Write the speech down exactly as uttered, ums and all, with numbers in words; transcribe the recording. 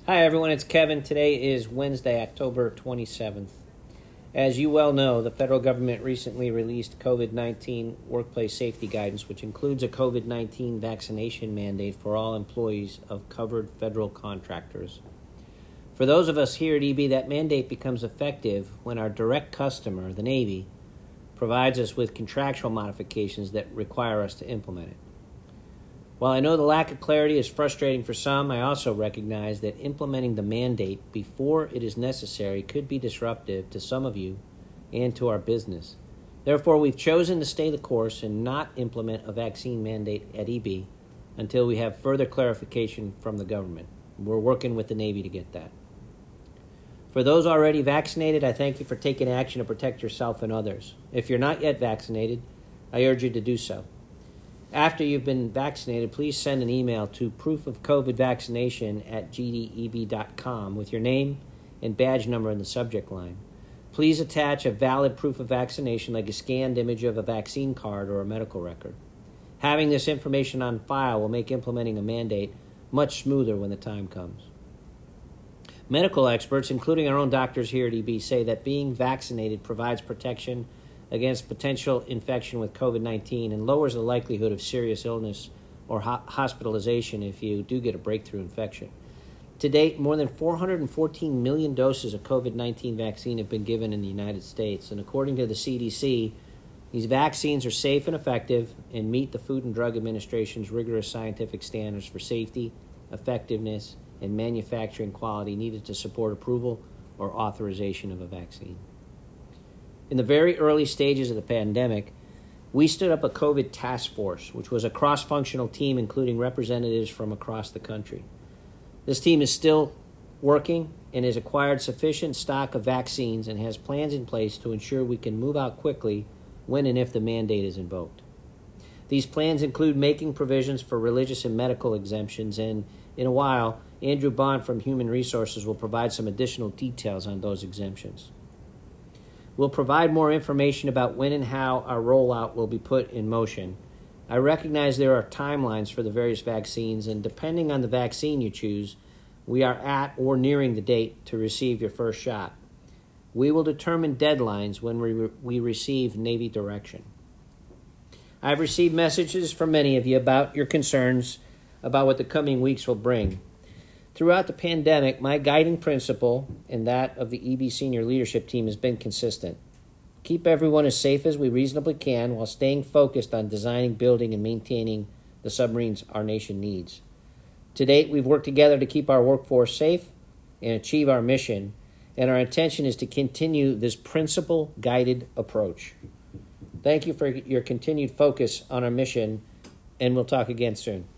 Hi everyone, it's Kevin. Today is Wednesday, October twenty-seventh. As you well know, the federal government recently released COVID nineteen workplace safety guidance, which includes a COVID nineteen vaccination mandate for all employees of covered federal contractors. For those of us here at E B, that mandate becomes effective when our direct customer, the Navy, provides us with contractual modifications that require us to implement it. While I know the lack of clarity is frustrating for some, I also recognize that implementing the mandate before it is necessary could be disruptive to some of you and to our business. Therefore, we've chosen to stay the course and not implement a vaccine mandate at E B until we have further clarification from the government. We're working with the Navy to get that. For those already vaccinated, I thank you for taking action to protect yourself and others. If you're not yet vaccinated, I urge you to do so. After you've been vaccinated, please send an email to proof of COVID vaccination at g d e b dot com with your name and badge number in the subject line. Please attach a valid proof of vaccination like a scanned image of a vaccine card or a medical record. Having this information on file will make implementing a mandate much smoother when the time comes. Medical experts, including our own doctors here at E B, say that being vaccinated provides protection against potential infection with COVID nineteen and lowers the likelihood of serious illness or ho- hospitalization if you do get a breakthrough infection. To date, more than four hundred fourteen million doses of COVID nineteen vaccine have been given in the United States, and according to the C D C, these vaccines are safe and effective and meet the Food and Drug Administration's rigorous scientific standards for safety, effectiveness, and manufacturing quality needed to support approval or authorization of a vaccine. In the very early stages of the pandemic, we stood up a COVID task force, which was a cross-functional team including representatives from across the country. This team is still working and has acquired sufficient stock of vaccines and has plans in place to ensure we can move out quickly when and if the mandate is invoked. These plans include making provisions for religious and medical exemptions, and in a while, Andrew Bond from Human Resources will provide some additional details on those exemptions. We'll provide more information about when and how our rollout will be put in motion. I recognize there are timelines for the various vaccines, and depending on the vaccine you choose, we are at or nearing the date to receive your first shot. We will determine deadlines when we, re- we receive Navy direction. I've received messages from many of you about your concerns about what the coming weeks will bring. Throughout the pandemic, my guiding principle and that of the E B senior leadership team has been consistent. Keep everyone as safe as we reasonably can while staying focused on designing, building, and maintaining the submarines our nation needs. To date, we've worked together to keep our workforce safe and achieve our mission, and our intention is to continue this principle-guided approach. Thank you for your continued focus on our mission, and we'll talk again soon.